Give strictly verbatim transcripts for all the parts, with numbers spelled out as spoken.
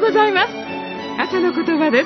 ございます。朝の言葉です。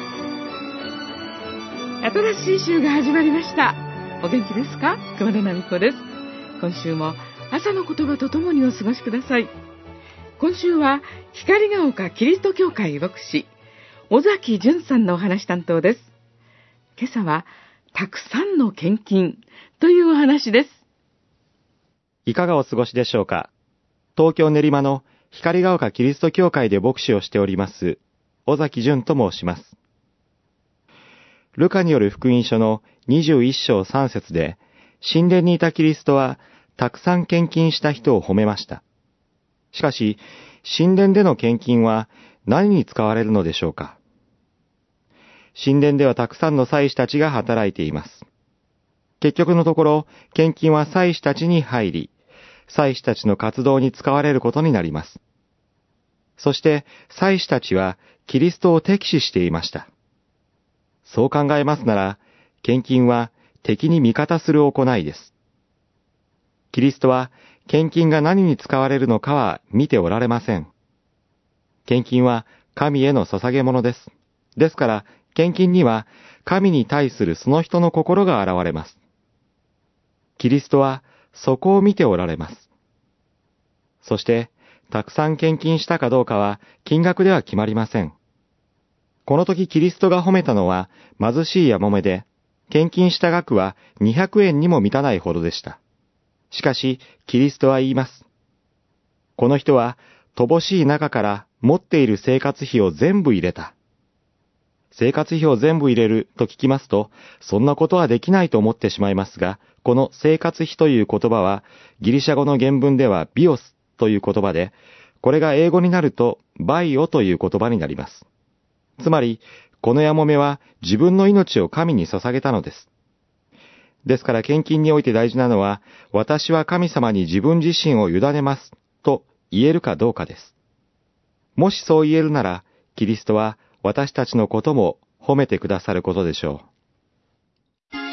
新しい週が始まりました。お元気ですか？熊田奈美子です。今週も朝の言葉とともにお過ごしください。今週は光が丘キリスト教会牧師尾崎淳さんのお話担当です。今朝はたくさんの献金というお話です。 いかがお過ごしでしょうか。東京練馬の光が丘キリスト教会で牧師をしております尾崎淳と申します。ルカによる福音書のにじゅういっ章さん節で、神殿にいたキリストはたくさん献金した人を褒めました。しかし、神殿での献金は何に使われるのでしょうか。神殿ではたくさんの祭司たちが働いています。結局のところ、献金は祭司たちに入り、祭司たちの活動に使われることになります。そして、祭司たちはキリストを敵視していました。そう考えますなら、献金は敵に味方する行いです。キリストは献金が何に使われるのかは見ておられません。献金は神への捧げ物です。ですから、献金には神に対するその人の心が現れます。キリストはそこを見ておられます。そして、たくさん献金したかどうかは金額では決まりません。この時キリストが褒めたのは貧しいやもめで、献金した額はにひゃくえんにも満たないほどでした。しかし、キリストは言います。この人は乏しい中から持っている生活費を全部入れた。生活費を全部入れると聞きますと、そんなことはできないと思ってしまいますが、この生活費という言葉は、ギリシャ語の原文ではビオスという言葉で、これが英語になるとバイオという言葉になります。つまり、このやもめは自分の命を神に捧げたのです。ですから献金において大事なのは、私は神様に自分自身を委ねますと言えるかどうかです。もしそう言えるなら、キリストは私たちのことも褒めてくださることでしょう。 今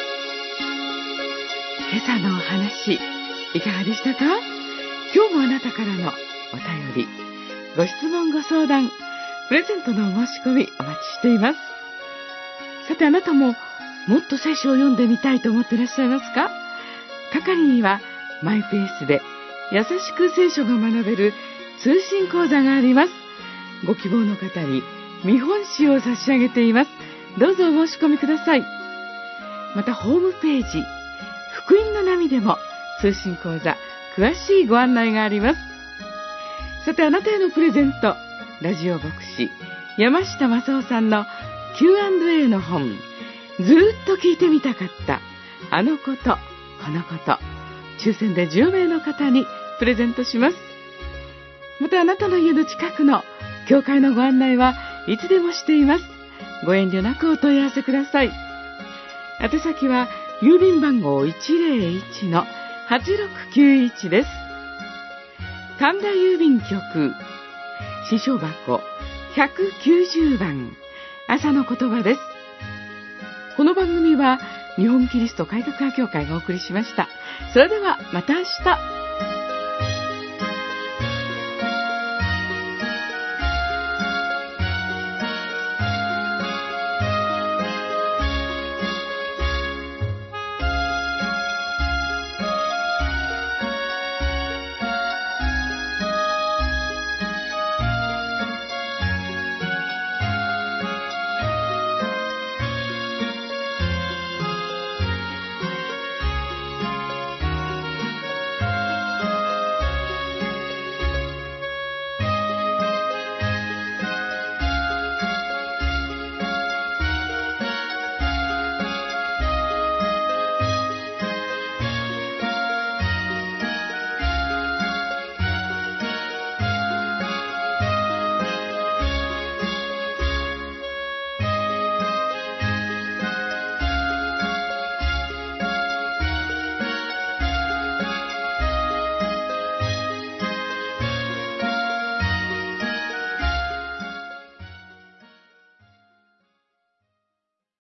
朝のお話、いかがでしたか？今日もあなたからのお便り、ご質問ご相談、プレゼントのお申し込みお待ちしています。さてあなたももっと聖書を読んでみたいと思っていらっしゃいますか？係にはマイペースで優しく聖書が学べる通信講座があります。ご希望の方に見本紙を差し上げています。どうぞお申し込みください。またホームページ、福音の波でも通信講座詳しいご案内があります。さてあなたへのプレゼント、ラジオ牧師山下正夫さんの キューアンドエー の本、ずーっと聞いてみたかったあのことこのこと、抽選でじゅうめいの方にプレゼントします。またあなたの家の近くの教会のご案内はいつでもしています。ご遠慮なくお問い合わせください。宛先は郵便番号 いちまるいちのはちろくきゅういち です。神田郵便局支所箱ひゃくきゅうじゅうばん、朝の言葉です。この番組は日本キリスト改革派協会がお送りしました。それではまた明日。